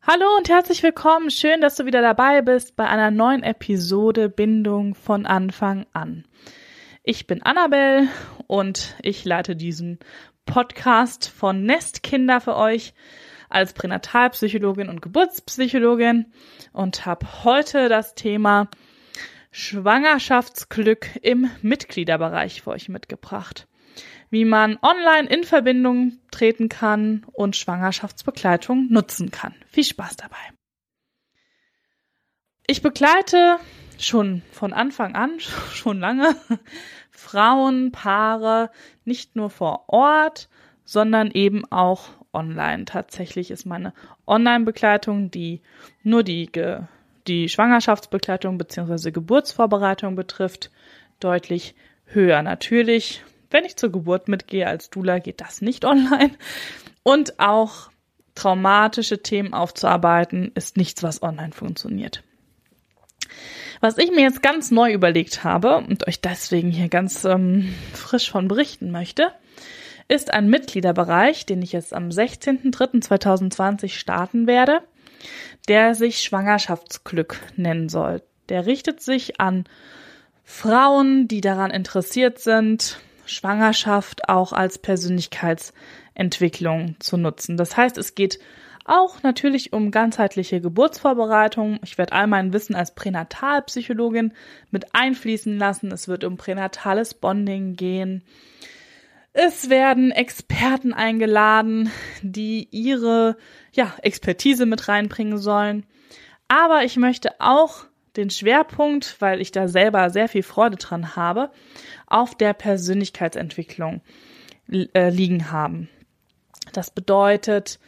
Hallo und herzlich willkommen. Schön, dass du wieder dabei bist bei einer neuen Episode Bindung von Anfang an. Ich bin Annabelle und ich leite diesen Podcast von Nestkinder für euch als Pränatalpsychologin und Geburtspsychologin und habe heute das Thema Schwangerschaftsglück im Mitgliederbereich für euch mitgebracht. Wie man online in Verbindung treten kann und Schwangerschaftsbegleitung nutzen kann. Viel Spaß dabei. Ich begleite schon von Anfang an, schon lange, Frauen, Paare, nicht nur vor Ort, sondern eben auch online. Tatsächlich ist meine Online-Begleitung, die nur die Schwangerschaftsbegleitung bzw. Geburtsvorbereitung betrifft, deutlich höher. Natürlich, wenn ich zur Geburt mitgehe als Doula, geht das nicht online. Und auch traumatische Themen aufzuarbeiten, ist nichts, was online funktioniert. Was ich mir jetzt ganz neu überlegt habe und euch deswegen hier ganz frisch von berichten möchte, ist ein Mitgliederbereich, den ich jetzt am 16.03.2020 starten werde, der sich Schwangerschaftsglück nennen soll. Der richtet sich an Frauen, die daran interessiert sind, Schwangerschaft auch als Persönlichkeitsentwicklung zu nutzen. Das heißt, es geht auch natürlich um ganzheitliche Geburtsvorbereitung. Ich werde all mein Wissen als Pränatalpsychologin mit einfließen lassen. Es wird um pränatales Bonding gehen. Es werden Experten eingeladen, die ihre Expertise mit reinbringen sollen. Aber ich möchte auch den Schwerpunkt, weil ich da selber sehr viel Freude dran habe, auf der Persönlichkeitsentwicklung liegen haben. Das bedeutet,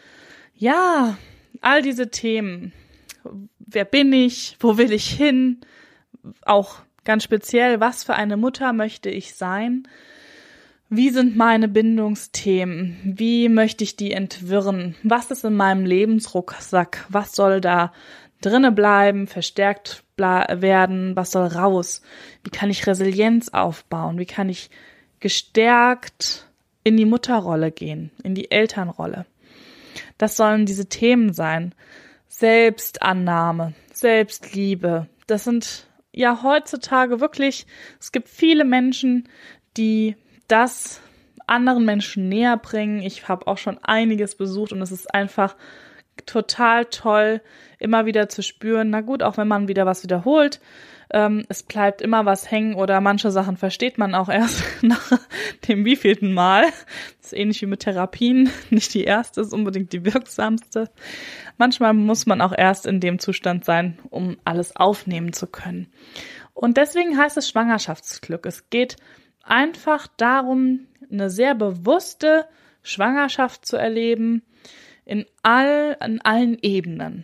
all diese Themen. Wer bin ich? Wo will ich hin? Auch ganz speziell, was für eine Mutter möchte ich sein? Wie sind meine Bindungsthemen? Wie möchte ich die entwirren? Was ist in meinem Lebensrucksack? Was soll da drinne bleiben, verstärkt werden? Was soll raus? Wie kann ich Resilienz aufbauen? Wie kann ich gestärkt in die Mutterrolle gehen, in die Elternrolle? Das sollen diese Themen sein. Selbstannahme, Selbstliebe. Das sind ja heutzutage wirklich, es gibt viele Menschen, die das anderen Menschen näher bringen. Ich habe auch schon einiges besucht und es ist einfach total toll, immer wieder zu spüren, na gut, auch wenn man wieder was wiederholt, es bleibt immer was hängen oder manche Sachen versteht man auch erst nach dem wievielten Mal. Das ist ähnlich wie mit Therapien, nicht die erste ist unbedingt die wirksamste. Manchmal muss man auch erst in dem Zustand sein, um alles aufnehmen zu können. Und deswegen heißt es Schwangerschaftsglück. Es geht einfach darum, eine sehr bewusste Schwangerschaft zu erleben, in allen Ebenen.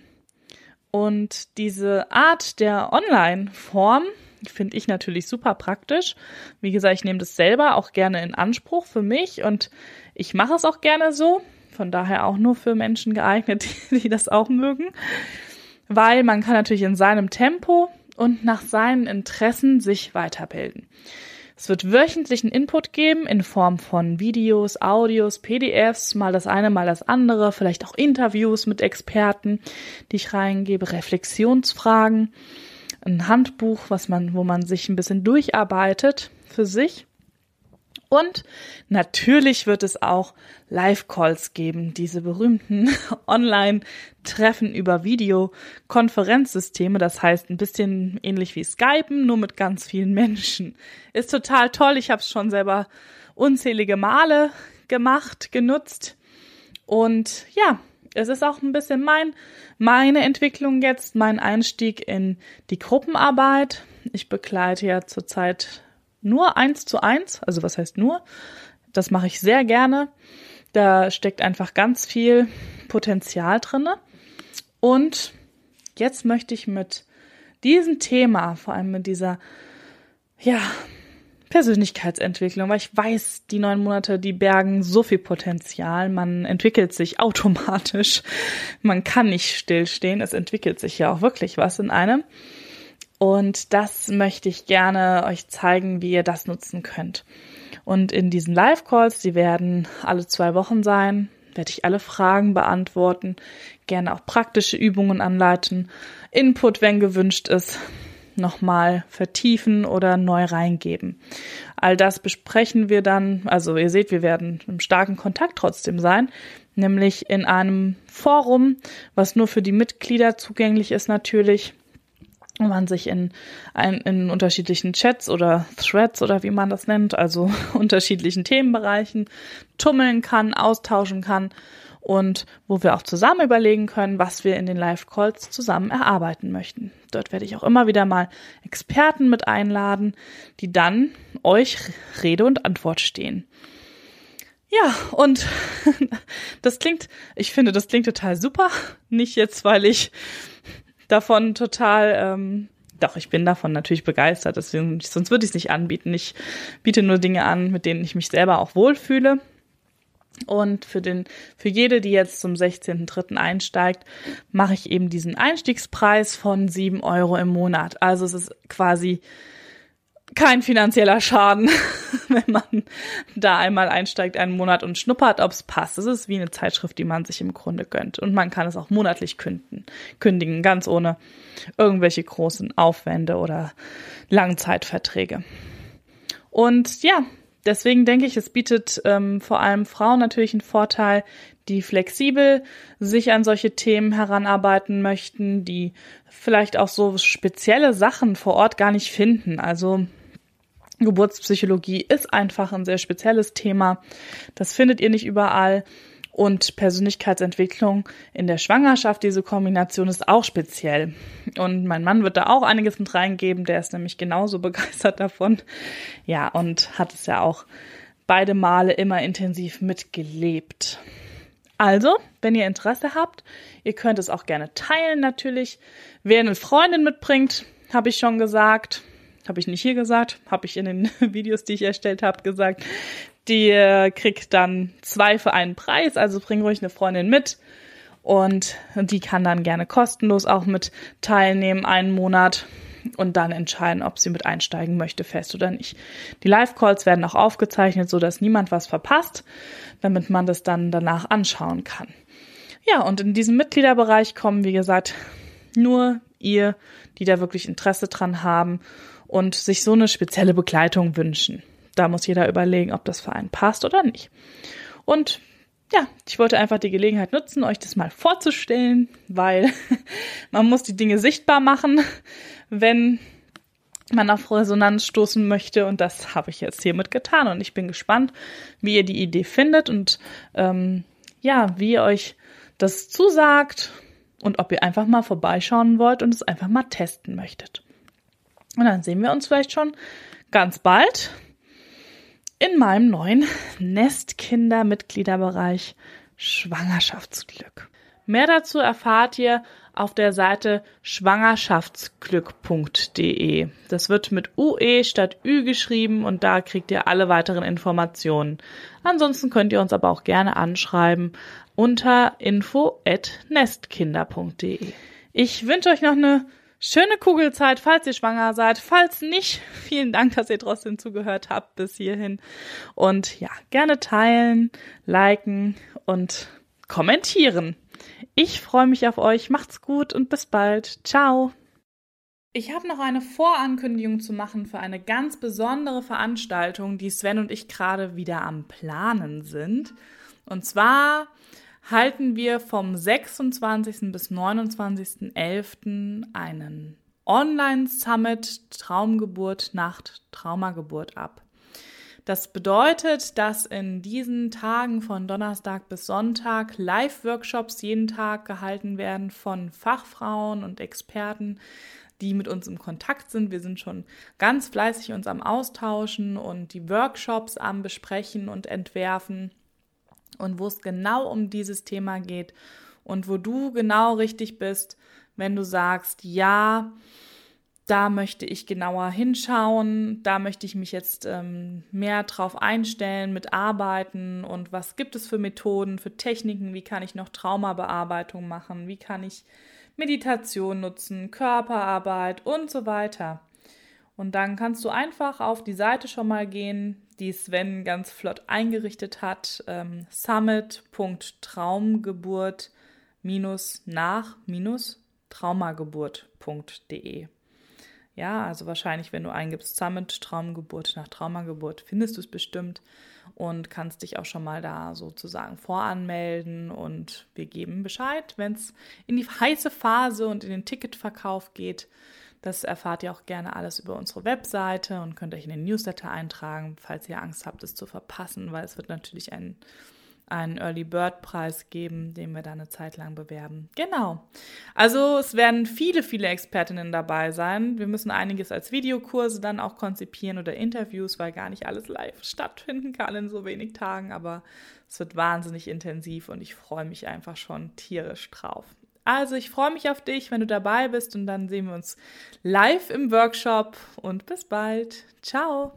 Und diese Art der Online-Form finde ich natürlich super praktisch. Wie gesagt, ich nehme das selber auch gerne in Anspruch für mich und ich mache es auch gerne so. Von daher auch nur für Menschen geeignet, die das auch mögen. Weil man kann natürlich in seinem Tempo und nach seinen Interessen sich weiterbilden. Es wird wöchentlichen Input geben in Form von Videos, Audios, PDFs, mal das eine, mal das andere, vielleicht auch Interviews mit Experten, die ich reingebe, Reflexionsfragen, ein Handbuch, wo man sich ein bisschen durcharbeitet für sich. Und natürlich wird es auch Live-Calls geben, diese berühmten Online-Treffen über Videokonferenzsysteme. Das heißt, ein bisschen ähnlich wie Skypen, nur mit ganz vielen Menschen. Ist total toll. Ich habe es schon selber unzählige Male gemacht, genutzt. Und ja, es ist auch ein bisschen meine Entwicklung jetzt, mein Einstieg in die Gruppenarbeit. Ich begleite ja zurzeit nur 1:1, also was heißt nur? Das mache ich sehr gerne. Da steckt einfach ganz viel Potenzial drinne. Und jetzt möchte ich mit diesem Thema, vor allem mit dieser Persönlichkeitsentwicklung, weil ich weiß, die 9 Monate, die bergen so viel Potenzial. Man entwickelt sich automatisch. Man kann nicht stillstehen. Es entwickelt sich ja auch wirklich was in einem. Und das möchte ich gerne euch zeigen, wie ihr das nutzen könnt. Und in diesen Live-Calls, die werden alle 2 Wochen sein, werde ich alle Fragen beantworten, gerne auch praktische Übungen anleiten, Input, wenn gewünscht ist, nochmal vertiefen oder neu reingeben. All das besprechen wir dann, also ihr seht, wir werden im starken Kontakt trotzdem sein, nämlich in einem Forum, was nur für die Mitglieder zugänglich ist natürlich, wo man sich in unterschiedlichen Chats oder Threads oder wie man das nennt, also unterschiedlichen Themenbereichen tummeln kann, austauschen kann und wo wir auch zusammen überlegen können, was wir in den Live-Calls zusammen erarbeiten möchten. Dort werde ich auch immer wieder mal Experten mit einladen, die dann euch Rede und Antwort stehen. Ja, und ich finde, das klingt total super. Nicht jetzt, weil ich davon total, doch, ich bin davon natürlich begeistert, deswegen, sonst würde ich es nicht anbieten. Ich biete nur Dinge an, mit denen ich mich selber auch wohlfühle. Und für jede, die jetzt zum 16.03. einsteigt, mache ich eben diesen Einstiegspreis von 7 € im Monat. Also es ist quasi kein finanzieller Schaden, wenn man da einmal einsteigt, einen Monat und schnuppert, ob es passt. Es ist wie eine Zeitschrift, die man sich im Grunde gönnt. Und man kann es auch monatlich kündigen, ganz ohne irgendwelche großen Aufwände oder Langzeitverträge. Und ja, deswegen denke ich, es bietet vor allem Frauen natürlich einen Vorteil, die flexibel sich an solche Themen heranarbeiten möchten, die vielleicht auch so spezielle Sachen vor Ort gar nicht finden. Also Geburtspsychologie ist einfach ein sehr spezielles Thema. Das findet ihr nicht überall. Und Persönlichkeitsentwicklung in der Schwangerschaft, diese Kombination ist auch speziell. Und mein Mann wird da auch einiges mit reingeben, der ist nämlich genauso begeistert davon. Ja, und hat es ja auch beide Male immer intensiv mitgelebt. Also, wenn ihr Interesse habt, ihr könnt es auch gerne teilen natürlich. Wer eine Freundin mitbringt, habe ich schon gesagt, habe ich nicht hier gesagt, habe ich in den Videos, die ich erstellt habe, gesagt, die kriegt dann 2 für einen Preis, also bring ruhig eine Freundin mit und die kann dann gerne kostenlos auch mit teilnehmen, einen Monat und dann entscheiden, ob sie mit einsteigen möchte, fest oder nicht. Die Live-Calls werden auch aufgezeichnet, sodass niemand was verpasst, damit man das dann danach anschauen kann. Ja, und in diesem Mitgliederbereich kommen, wie gesagt, nur ihr, die da wirklich Interesse dran haben und sich so eine spezielle Begleitung wünschen. Da muss jeder überlegen, ob das für einen passt oder nicht. Und ja, ich wollte einfach die Gelegenheit nutzen, euch das mal vorzustellen, weil man muss die Dinge sichtbar machen, wenn man auf Resonanz stoßen möchte. Und das habe ich jetzt hiermit getan. Und ich bin gespannt, wie ihr die Idee findet und wie ihr euch das zusagt und ob ihr einfach mal vorbeischauen wollt und es einfach mal testen möchtet. Und dann sehen wir uns vielleicht schon ganz bald in meinem neuen Nestkinder-Mitgliederbereich Schwangerschaftsglück. Mehr dazu erfahrt ihr auf der Seite schwangerschaftsglück.de. Das wird mit UE statt Ü geschrieben und da kriegt ihr alle weiteren Informationen. Ansonsten könnt ihr uns aber auch gerne anschreiben unter info@nestkinder.de. Ich wünsche euch noch eine schöne Kugelzeit, falls ihr schwanger seid. Falls nicht, vielen Dank, dass ihr trotzdem zugehört habt bis hierhin. Und ja, gerne teilen, liken und kommentieren. Ich freue mich auf euch. Macht's gut und bis bald. Ciao. Ich habe noch eine Vorankündigung zu machen für eine ganz besondere Veranstaltung, die Sven und ich gerade wieder am Planen sind. Und zwar halten wir vom 26. bis 29.11. einen Online-Summit Traumgeburt, Nacht, Traumageburt ab. Das bedeutet, dass in diesen Tagen von Donnerstag bis Sonntag Live-Workshops jeden Tag gehalten werden von Fachfrauen und Experten, die mit uns im Kontakt sind. Wir sind schon ganz fleißig uns am Austauschen und die Workshops am Besprechen und Entwerfen. Und wo es genau um dieses Thema geht und wo du genau richtig bist, wenn du sagst, ja, da möchte ich genauer hinschauen, da möchte ich mich jetzt mehr drauf einstellen, mit arbeiten und was gibt es für Methoden, für Techniken, wie kann ich noch Traumabearbeitung machen, wie kann ich Meditation nutzen, Körperarbeit und so weiter. Und dann kannst du einfach auf die Seite schon mal gehen, die Sven ganz flott eingerichtet hat, summit.traumgeburt-nach-traumageburt.de. Ja, also wahrscheinlich, wenn du eingibst Summit, Traumgeburt nach Traumageburt, findest du es bestimmt und kannst dich auch schon mal da sozusagen voranmelden und wir geben Bescheid, wenn es in die heiße Phase und in den Ticketverkauf geht. Das erfahrt ihr auch gerne alles über unsere Webseite und könnt euch in den Newsletter eintragen, falls ihr Angst habt, es zu verpassen, weil es wird natürlich einen Early Bird Preis geben, den wir da eine Zeit lang bewerben. Genau. Also es werden viele, viele Expertinnen dabei sein. Wir müssen einiges als Videokurse dann auch konzipieren oder Interviews, weil gar nicht alles live stattfinden kann in so wenig Tagen, aber es wird wahnsinnig intensiv und ich freue mich einfach schon tierisch drauf. Also ich freue mich auf dich, wenn du dabei bist und dann sehen wir uns live im Workshop und bis bald. Ciao.